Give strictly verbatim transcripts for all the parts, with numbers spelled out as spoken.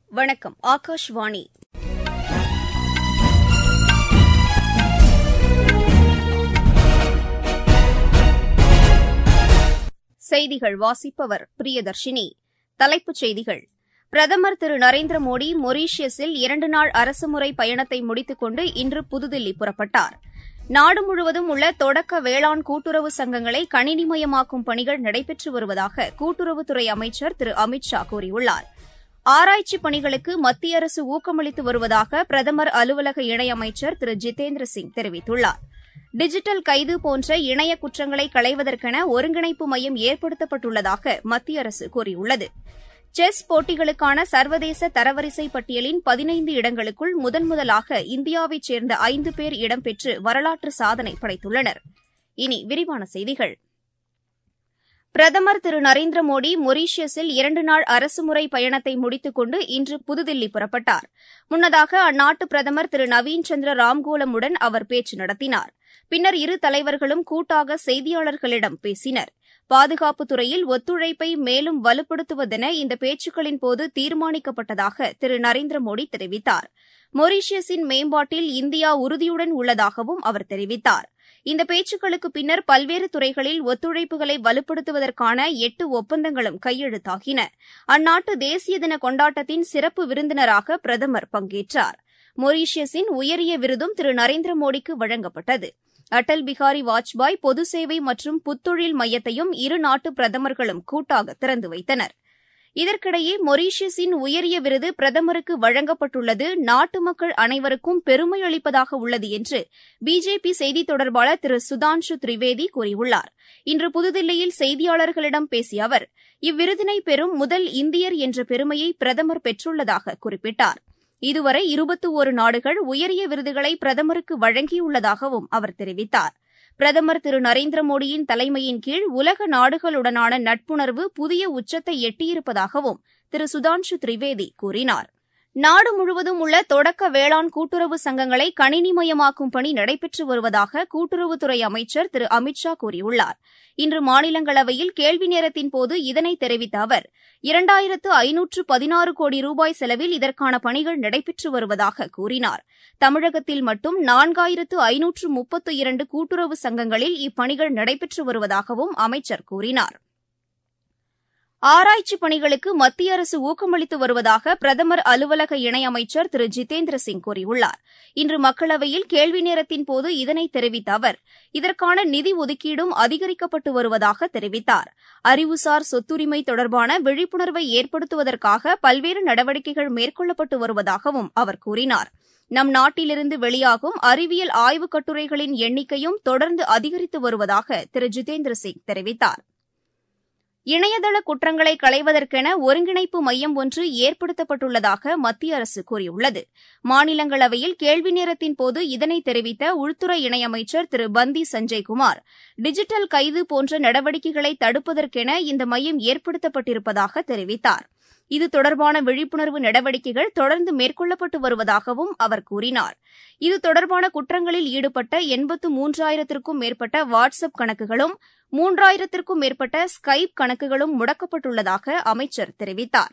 வணக்கம். ஆகாஷ்வாணி. செய்திகள் வாசிப்பவர் பிரியதர்ஷினி. தலைப்புச் செய்திகள். பிரதமர் திரு நரேந்திர மோடி மொரீஷியஸில் இரண்டு நாள் அரசுமுறை பயணத்தை முடித்துக் கொண்டு இன்று புதுதில்லி புறப்பட்டார். நாடு முழுவதும் உள்ள தொடக்க வேளாண் கூட்டுறவு சங்கங்களை கணினிமயமாக்கும் பணிகள் நடைபெற்று வருவதாக கூட்டுறவுத்துறை அமைச்சர் திரு அமித் ஷா கூறியுள்ளார். ஆராய்ச்சிப் பணிகளுக்கு மத்திய அரசு ஊக்கமளித்து வருவதாக பிரதமர் அலுவலக இணையமைச்சர் திரு ஜிதேந்திர சிங் தெரிவித்துள்ளார். டிஜிட்டல் கைது போன்ற இணைய குற்றங்களை களைவதற்கென ஒருங்கிணைப்பு மையம் ஏற்படுத்தப்பட்டுள்ளதாக மத்திய அரசு கூறியுள்ளது. செஸ் போட்டிகளுக்கான சர்வதேச தரவரிசை பட்டியலின் பதினைந்து இடங்களுக்குள் முதன்முதலாக இந்தியாவைச் சேர்ந்த ஐந்து பேர் இடம்பெற்று வரலாற்று சாதனை படைத்துள்ளனர். இனி விரிவான செய்திகள். பிரதமர் திரு நரேந்திர மோடி மொரீஷியஸில் இரண்டு நாள் அரசுமுறை பயணத்தை முடித்துக் கொண்டு இன்று புதுதில்லி புறப்பட்டார். முன்னதாக அந்நாட்டு பிரதமர் திரு நவீன் சந்திர ராம்கோலமுடன் அவர் பேச்சு நடத்தினார். பின்னர் இரு தலைவர்களும் கூட்டாக செய்தியாளர்களிடம் பேசினர். பாதுகாப்புத் துறையில் ஒத்துழைப்பை மேலும் வலுப்படுத்துவதென இந்த பேச்சுக்களின் போது தீர்மானிக்கப்பட்டதாக திரு நரேந்திர மோடி தெரிவித்தார். மொரீஷியஸின் மேம்பாட்டில் இந்தியா உறுதியுடன் உள்ளதாகவும் அவர் தெரிவித்தார். இந்த பேச்சுக்களுக்கு பின்னர் பல்வேறு துறைகளில் ஒத்துழைப்புகளை வலுப்படுத்துவதற்கான எட்டு ஒப்பந்தங்களும் கையெழுத்தாகின. அந்நாட்டு தேசிய தின கொண்டாட்டத்தின் சிறப்பு விருந்தினராக பிரதமர் பங்கேற்றார். மொரீஷியஸின் உயரிய விருதும் திரு நரேந்திர மோடிக்கு வழங்கப்பட்டது. அடல் பிகாரி வாஜ்பாய் பொது சேவை மற்றும் புத்தொழில் மையத்தையும் இரு நாட்டு பிரதமர்களும் கூட்டாக திறந்து வைத்தனர். இதற்கிடையே மொரீஷியஸின் உயரிய விருது பிரதமருக்கு வழங்கப்பட்டுள்ளது நாட்டு மக்கள் அனைவருக்கும் பெருமை அளிப்பதாக உள்ளது என்று பிஜேபி செய்தித் தொடர்பாளர் திரு சுதான்ஷு திரிவேதி கூறியுள்ளார். இன்று புதுதில்லியில் செய்தியாளர்களிடம் பேசிய அவர், இவ்விருதினை பெறும் முதல் இந்தியர் என்ற பெருமையை பிரதமர் பெற்றுள்ளதாக குறிப்பிட்டார். இதுவரை இருபத்தி ஒரு நாடுகள் உயரிய விருதுகளை பிரதமருக்கு வழங்கியுள்ளதாகவும் அவர் தெரிவித்தார். பிரதமர் திரு நரேந்திர மோடியின் தலைமையின் கீழ் உலக நாடுகளுடனான நட்புணர்வு புதிய உச்சத்தை எட்டியிருப்பதாகவும் திரு சுதான்ஷு திரிவேதி கூறினார். நாடு முழுவதும் உள்ள தொடக்க வேளாண் கூட்டுறவு சங்கங்களை கணினிமயமாக்கும் பணி நடைபெற்று வருவதாக கூட்டுறவுத்துறை அமைச்சர் திரு அமித் ஷா கூறியுள்ளார். இன்று மாநிலங்களவையில் கேள்வி நேரத்தின்போது இதனை தெரிவித்த அவர், இரண்டாயிரத்து ஐநூற்று பதினாறு கோடி ரூபாய் செலவில் இதற்கான பணிகள் நடைபெற்று வருவதாக கூறினார். தமிழகத்தில் மட்டும் நான்காயிரத்து ஐநூற்று முப்பத்து இரண்டு கூட்டுறவு சங்கங்களில் இப்பணிகள் நடைபெற்று வருவதாகவும் அமைச்சர் கூறினார். ஆராய்ச்சிப் பணிகளுக்கு மத்திய அரசு ஊக்கமளித்து வருவதாக பிரதமர் அலுவலக இணையமைச்சர் திரு ஜிதேந்திர சிங் கூறியுள்ளார். இன்று மக்களவையில் கேள்வி நேரத்தின்போது இதனை தெரிவித்த அவர், இதற்கான நிதி ஒதுக்கீடும் அதிகரிக்கப்பட்டு வருவதாக தெரிவித்தார். அறிவுசார் சொத்துரிமை தொடர்பான விழிப்புணர்வை ஏற்படுத்துவதற்காக பல்வேறு நடவடிக்கைகள் மேற்கொள்ளப்பட்டு வருவதாகவும் அவர் கூறினார். நம் நாட்டிலிருந்து வெளியாகும் அறிவியல் ஆய்வுக் கட்டுரைகளின் எண்ணிக்கையும் தொடர்ந்து அதிகரித்து வருவதாக திரு ஜிதேந்திர சிங் தெரிவித்தார். இணையதள குற்றங்களை களைவதற்கென ஒருங்கிணைப்பு மையம் ஒன்று ஏற்படுத்தப்பட்டுள்ளதாக மத்திய அரசு கூறியுள்ளது. மாநிலங்களவையில் கேள்வி நேரத்தின்போது இதனை தெரிவித்த உள்துறை இணையமைச்சர் திரு பந்தி சஞ்சய்குமார், டிஜிட்டல் கைது போன்ற நடவடிக்கைகளை தடுப்பதற்கென இந்த மையம் ஏற்படுத்தப்பட்டிருப்பதாக தெரிவித்தார். இது தொடர்பான விழிப்புணர்வு நடவடிக்கைகள் தொடர்ந்து மேற்கொள்ளப்பட்டு வருவதாகவும் அவர் கூறினார். இது தொடர்பான குற்றங்களில் ஈடுபட்ட எண்பத்து மூன்றாயிரத்திற்கும் மேற்பட்ட வாட்ஸ் அப் கணக்குகளும் மூன்றாயிரத்திற்கும் மேற்பட்ட ஸ்கைப் கணக்குகளும் முடக்கப்பட்டுள்ளதாக அமைச்சர் தெரிவித்தார்.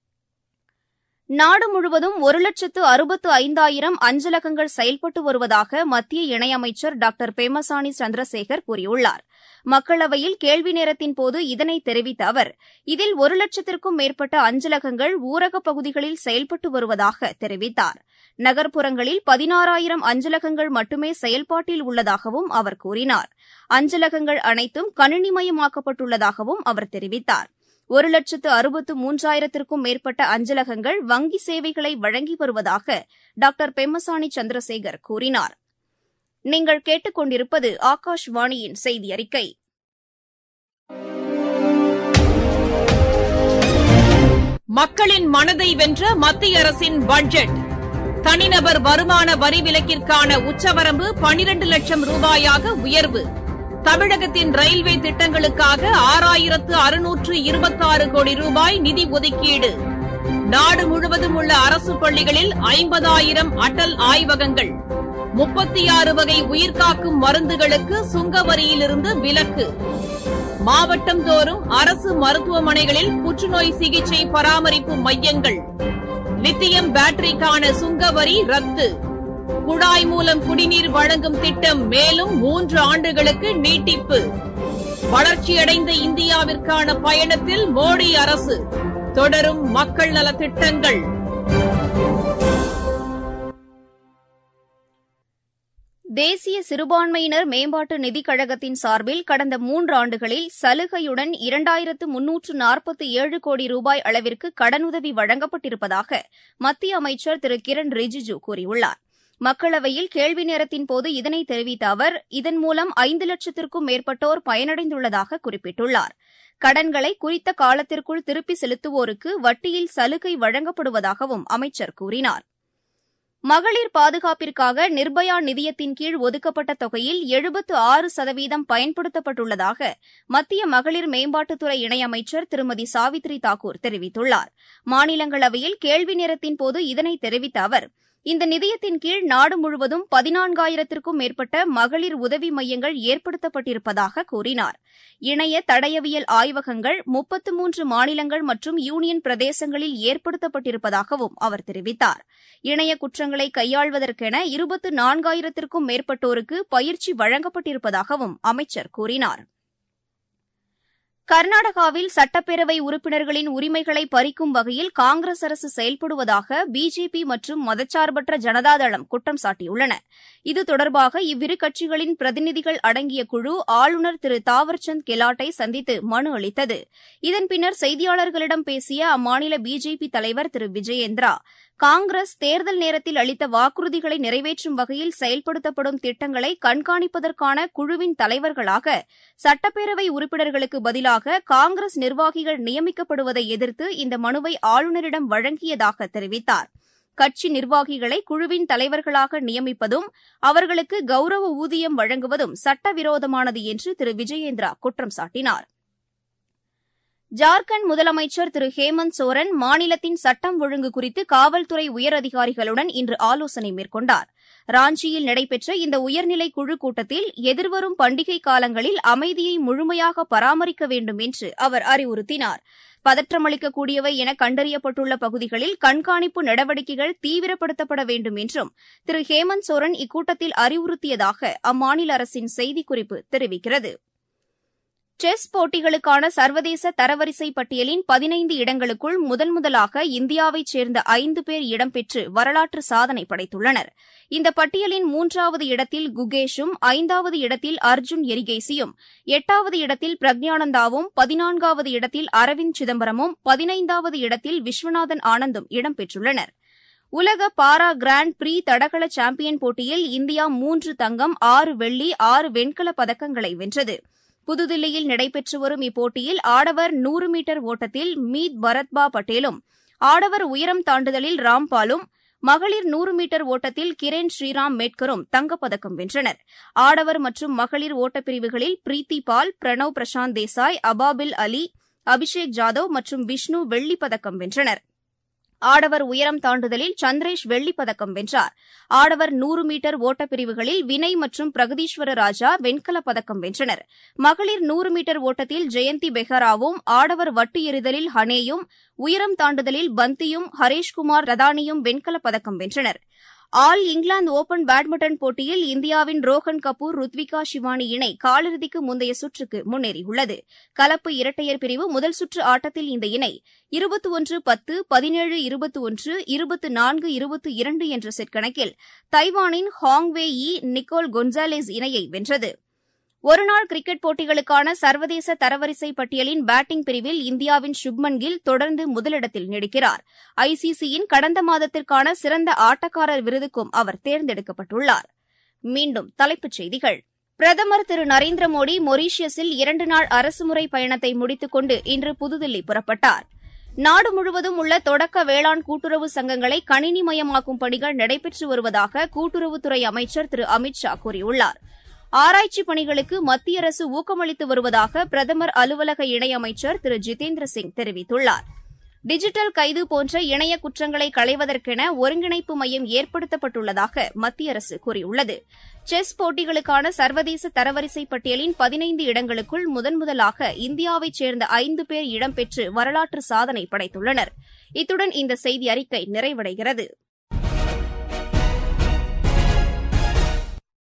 நாடு முழுவதும் ஒரு லட்சத்து அறுபத்து ஐந்தாயிரம் அஞ்சலகங்கள் செயல்பட்டு வருவதாக மத்திய இணையமைச்சர் டாக்டர் பெம்மசானி சந்திரசேகர் கூறியுள்ளார். மக்களவையில் கேள்வி நேரத்தின்போது இதனை தெரிவித்த அவர், இதில் ஒரு லட்சத்திற்கும் மேற்பட்ட அஞ்சலகங்கள் ஊரகப் பகுதிகளில் செயல்பட்டு வருவதாக தெரிவித்தார். நகர்ப்புறங்களில் பதினாறாயிரம் அஞ்சலகங்கள் மட்டுமே செயல்பாட்டில் உள்ளதாகவும் அவர் கூறினார். அஞ்சலகங்கள் அனைத்தும் கணினிமயமாக்கப்பட்டுள்ளதாகவும் அவர் தெரிவித்தார். ஒரு லட்சத்து அறுபத்து மூன்றாயிரத்திற்கும் மேற்பட்ட அஞ்சலகங்கள் வங்கி சேவைகளை வழங்கி வருவதாக டாக்டர் பெம்மசானி சந்திரசேகர் கூறினார். நீங்கள் கேட்டுக் கொண்டிருப்பது ஆகாஷ்வாணியின் செய்தி அறிக்கை. மக்களின் மனதை வென்ற மத்திய அரசின் பட்ஜெட். தனிநபர் வருமான வரி விலக்கிற்கான உச்சவரம்பு பனிரண்டு லட்சம் ரூபாயாக உயர்வு. தமிழகத்தின் ரயில்வே திட்டங்களுக்காக ஆறாயிரத்து அறுநூற்று இருபத்தாறு கோடி ரூபாய் நிதி ஒதுக்கீடு. நாடு முழுவதும் உள்ள அரசு பள்ளிகளில் ஐம்பதாயிரம் அடல் ஆய்வகங்கள். முப்பத்தி ஆறு வகை உயிர்காக்கும் மருந்துகளுக்கு சுங்க வரியிலிருந்து விலக்கு. மாவட்டம் தோறும் அரசு மருத்துவமனைகளில் புற்றுநோய் சிகிச்சை பராமரிப்பு மையங்கள். லித்தியம் பேட்டரிக்கான சுங்கவரி ரத்து. குழாய் மூலம் குடிநீர் வழங்கும் திட்டம் மேலும் மூன்று ஆண்டுகளுக்கு நீட்டிப்பு. வளர்ச்சியடைந்த இந்தியாவிற்கான பயணத்தில் மோடி அரசு. தொடரும் மக்கள் நலத் திட்டங்கள். தேசிய சிறுபான்மையினர் மேம்பாட்டு நிதிக் கழகத்தின் சார்பில் கடந்த மூன்றாண்டுகளில் சலுகையுடன் இரண்டாயிரத்து முன்னூற்று நாற்பத்தி ஏழு கோடி ரூபாய் அளவிற்கு கடனுதவி வழங்கப்பட்டிருப்பதாக மத்திய அமைச்சர் திரு கிரண் ரிஜிஜு கூறியுள்ளார். மக்களவையில் கேள்வி நேரத்தின்போது இதனை தெரிவித்த அவர், இதன் மூலம் ஐந்து லட்சத்திற்கும் மேற்பட்டோர் பயனடைந்துள்ளதாக குறிப்பிட்டுள்ளார். கடன்களை குறித்த காலத்திற்குள் திருப்பி செலுத்துவோருக்கு வட்டியில் சலுகை வழங்கப்படுவதாகவும் அமைச்சர் கூறினார். மகளிர் பாதுகாப்பிற்காக நிர்பயா நிதியத்தின் கீழ் ஒதுக்கப்பட்ட தொகையில் எழுபத்து ஆறு சதவீதம் பயன்படுத்தப்பட்டுள்ளதாக மத்திய மகளிர் மேம்பாட்டுத்துறை இணையமைச்சர் திருமதி சாவித்ரி தாக்கூர் தெரிவித்துள்ளார். மாநிலங்களவையில் கேள்வி நேரத்தின்போது இதனை தெரிவித்த அவர், இந்த நிதியத்தின் கீழ் நாடு முழுவதும் பதினான்காயிரத்திற்கும் மேற்பட்ட மகளிர் உதவி மையங்கள் ஏற்படுத்தப்பட்டிருப்பதாக கூறினார். இணைய தடயவியல் ஆய்வகங்கள் முப்பத்து மூன்று மாநிலங்கள் மற்றும் யூனியன் பிரதேசங்களில் ஏற்படுத்தப்பட்டிருப்பதாகவும் அவர் தெரிவித்தார். இணைய குற்றங்களை கையாள்வதற்கென இருபத்து நான்காயிரத்திற்கும் மேற்பட்டோருக்கு பயிற்சி வழங்கப்பட்டிருப்பதாகவும் அமைச்சர் கூறினார். கர்நாடகாவில் சட்டப்பேரவை உறுப்பினர்களின் உரிமைகளை பறிக்கும் வகையில் காங்கிரஸ் அரசு செயல்படுவதாக பிஜேபி மற்றும் மதச்சார்பற்ற ஜனதாதளம் குற்றம் சாட்டியுள்ளன. இது தொடர்பாக இவ்விரு கட்சிகளின் பிரதிநிதிகள் அடங்கிய குழு ஆளுநர் திரு தாவர்சந்த் கெலாட்டை சந்தித்து மனு அளித்தது. இதன் பின்னர் செய்தியாளர்களிடம் பேசிய அம்மாநில பிஜேபி தலைவர் திரு விஜயேந்திரா, காங்கிரஸ் தேர்தல் நேரத்தில் அளித்த வாக்குறுதிகளை நிறைவேற்றும் வகையில் செயல்படுத்தப்படும் திட்டங்களை கண்காணிப்பதற்கான குழுவின் தலைவர்களாக சட்டப்பேரவை உறுப்பினர்களுக்கு பதிலாக காங்கிரஸ் நிர்வாகிகள் நியமிக்கப்படுவதை எதிர்த்து இந்த மனுவை ஆளுநரிடம் வழங்கியதாக தெரிவித்தார். கட்சி நிர்வாகிகளை குழுவின் தலைவர்களாக நியமிப்பதும் அவர்களுக்கு கௌரவ ஊதியம் வழங்குவதும் சட்டவிரோதமானது என்று திரு விஜயேந்திரா குற்றம் சாட்டினார். ஜார்க்கண்ட் முதலமைச்சர் திரு ஹேமந்த் சோரன் மாநிலத்தின் சட்டம் ஒழுங்கு குறித்து காவல்துறை உயரதிகாரிகளுடன் இன்று ஆலோசனை மேற்கொண்டார். ராஞ்சியில் நடைபெற்ற இந்த உயர்நிலை குழு கூட்டத்தில் எதிர்வரும் பண்டிகை காலங்களில் அமைதியை முழுமையாக பராமரிக்க வேண்டும் என்று அவர் அறிவுறுத்தினார். பதற்றமளிக்கக்கூடியவை என கண்டறியப்பட்டுள்ள பகுதிகளில் கண்காணிப்பு நடவடிக்கைகள் தீவிரப்படுத்தப்பட வேண்டும் என்றும் திரு ஹேமந்த் சோரன் இக்கூட்டத்தில் அறிவுறுத்தியதாக அம்மாநில அரசின் செய்திக்குறிப்பு தெரிவிக்கிறது. செஸ் போட்டிகளுக்கான சர்வதேச தரவரிசை பட்டியலின் பதினைந்து இடங்களுக்குள் முதன் முதலாக இந்தியாவைச் சேர்ந்த ஐந்து பேர் இடம்பெற்று வரலாற்று சாதனை படைத்துள்ளனர். இந்த பட்டியலின் மூன்றாவது இடத்தில் குகேஷும், ஐந்தாவது இடத்தில் அர்ஜுன் எரிகேசியும், எட்டாவது இடத்தில் பிரக்ஞானந்தாவும், பதினான்காவது இடத்தில் அரவிந்த் சிதம்பரமும், பதினைந்தாவது இடத்தில் விஸ்வநாதன் ஆனந்தும் இடம்பெற்றுள்ளனர். உலக பாரா கிராண்ட் பிரீ தடகள சாம்பியன் போட்டியில் இந்தியா மூன்று தங்கம், ஆறு வெள்ளி, ஆறு வெண்கலப் பதக்கங்களை வென்றது. புதுதில்லியில் நடைபெற்று வரும் இப்போட்டியில் ஆடவர் நூறு மீட்டர் ஓட்டத்தில் மீத் பரத்பா பட்டேலும், ஆடவர் உயரம் தாண்டுதலில் ராம்பாலும், மகளிர் நூறு மீட்டர் ஓட்டத்தில் கிரண் ஸ்ரீராம் மேட்கரும் தங்கப்பதக்கம் வென்றனர். ஆடவர் மற்றும் மகளிர் ஓட்டப்பிரிவுகளில் பிரீத்தி பால், பிரணவ் பிரசாந்த் தேசாய், அபாபில் அலி, அபிஷேக் ஜாதவ் மற்றும் விஷ்ணு வெள்ளிப் பதக்கம் வென்றனர். ஆடவர் உயரம் தாண்டுதலில் சந்திரேஷ் வெள்ளிப் பதக்கம் வென்றார். ஆடவர் நூறு மீட்டர் ஓட்டப்பிரிவுகளில் வினய் மற்றும் பிரகதீஸ்வர ராஜா வெண்கலப் பதக்கம் வென்றனர். மகளிர் நூறு மீட்டர் ஓட்டத்தில் ஜெயந்தி பெஹராவும், ஆடவர் வட்டு எறிதலில் ஹனேயும், உயரம் தாண்டுதலில் பந்தியும், ஹரேஷ்குமார் ரதானியும் வெண்கலப் பதக்கம் வென்றனர். ஆல் இங்கிலாந்து ஒபன் பேட்மிண்டன் போட்டியில் இந்தியாவின் ரோஹன் கபூர், ருத்விகா ஷிவானி இணை காலிறுதிக்கு முந்தைய சுற்றுக்கு முன்னேறியுள்ளது. கலப்பு இரட்டையர் பிரிவு முதல் சுற்று ஆட்டத்தில் இந்த இணை இருபத்தி ஒன்று பத்து, பதினேழு இருபத்தி ஒன்று, இருபத்தி நான்கு இருபத்தி இரண்டு என்ற செட் கணக்கில் தைவானின் ஹாங்வே யி நிக்கோல் கொன்சாலேஸ் இணையை வென்றது. ஒருநாள் கிரிக்கெட் போட்டிகளுக்கான சர்வதேச தரவரிசை பட்டியலின் பேட்டிங் பிரிவில் இந்தியாவின் சுப்மன் கில் தொடர்ந்து முதலிடத்தில் நீடிக்கிறார். ஐசிசியின் கடந்த மாதத்திற்கான சிறந்த ஆட்டக்காரர் விருதுக்கும் அவர் தேர்ந்தெடுக்கப்பட்டுள்ளார். மீண்டும் தலைப்புச் செய்திகள். பிரதமர் திரு நரேந்திர மோடி மொரீஷியஸில் இரண்டு நாள் அரசுமுறை பயணத்தை முடித்துக் கொண்டு இன்று புதுதில்லி புறப்பட்டார். நாடு முழுவதும் உள்ள தொடக்க வேளாண் கூட்டுறவு சங்கங்களை கணினிமயமாக்கும் பணிகள் நடைபெற்று வருவதாக கூட்டுறவுத்துறை அமைச்சர் திரு அமித் ஷா கூறியுள்ளார். ஆராய்ச்சி பணிகளுக்கு மத்திய அரசு ஊக்கமளித்து வருவதாக பிரதமர் அலுவலக இணையமைச்சர் திரு ஜிதேந்திர சிங் தெரிவித்துள்ளார். டிஜிட்டல் கைது போன்ற இணைய குற்றங்களை களைவதற்கென ஒருங்கிணைப்பு மையம் ஏற்படுத்தப்பட்டுள்ளதாக மத்திய அரசு கூறியுள்ளது. செஸ் போட்டிகளுக்கான சர்வதேச தரவரிசை பட்டியலின் பதினைந்து இடங்களுக்குள் முதன்முதலாக இந்தியாவைச் சேர்ந்த ஐந்து பேர் இடம்பெற்று வரலாற்று சாதனை படைத்துள்ளனர். இத்துடன் இந்த செய்தி அறிக்கை நிறைவடைகிறது.